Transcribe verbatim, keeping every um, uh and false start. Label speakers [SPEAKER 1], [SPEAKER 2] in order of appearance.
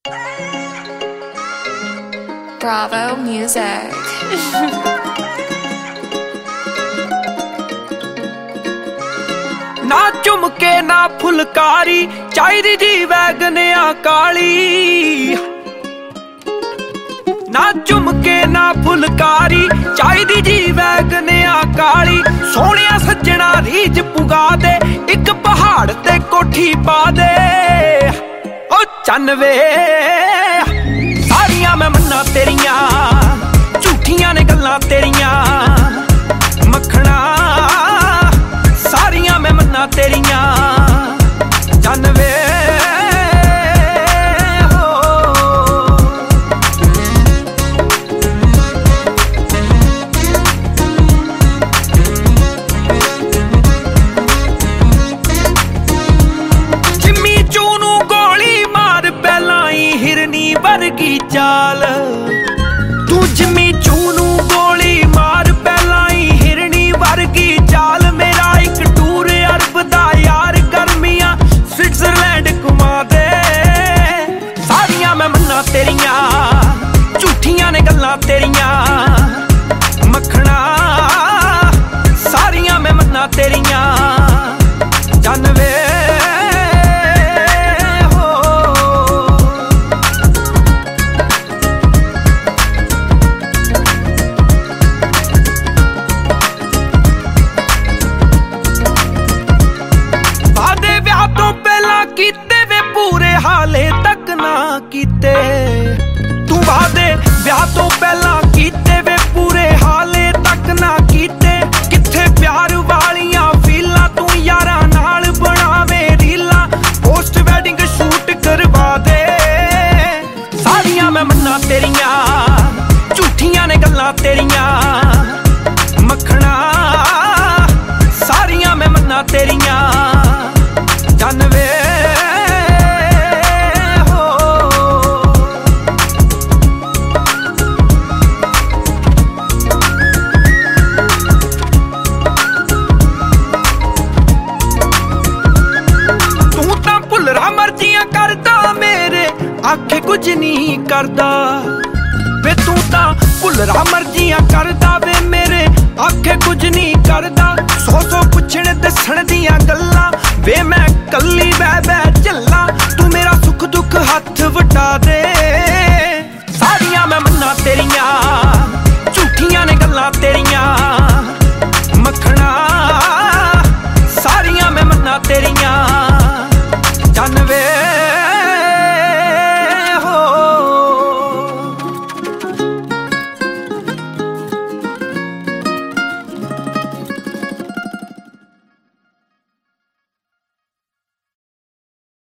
[SPEAKER 1] Bravo Music.
[SPEAKER 2] ना झुमके ना फुलकारी चाहिदी जी वैगनिया काली। ना झुमके ना फुलकारी चाहिदी जी वैगनिया काली। सोहणिया सज्जणा रीझ पुगा दे इक पहाड़ ते कोठी पा दे। ओ चन्न वे सारियां मैं मन्ना तेरियां झूठियां ने गल्लां तेरियां। मखना सारियां मैं मन्ना तेरियां चन्न वे। वर्गी चाल तू जिम्मी चूनू गोली मार पहलाई हिरनी वर्गी चाल। मेरा एक टूर अरब दा यार गर्मियां स्विट्जरलैंड घुमा दे। सारियां मैं मन्ना तेरियां झूठियां ने गल्लां तेरियां। मखना सारियां मैं मन्ना तेरियां चन्न वे। कीते वे पूरे हाले तक ना कीते। तू वादे ब्याह तो पहला कीते वे पूरे हाले तक ना कीते। किथे प्यार वालियां फीलां तू यारां नाल बनावे रीलां। पोस्ट वेडिंग शूट करवा दे। सारियां मैं मन्ना तेरियां झूठियां ने गल्लां तेरियां। मखना सारियां मैं मन्ना तेरियां चन्न वे। मर्जियां करदा मेरे आखे कुछ नहीं करदा वे। तू तां भुल्लरा मर्जियां करदा वे मेरे आखे कुछ नहीं करदा। सौ सौ पुछण दसण दियां गल्लां वे मैं कल्ली बह बह झल्ला। तू मेरा सुख दुख हथ वटा दे। सारियां मैं मन्ना तेरियां झूठियां ने गल्लां तेरियां। मखना सारियां मैं मन्ना तेरियां चन्न वे।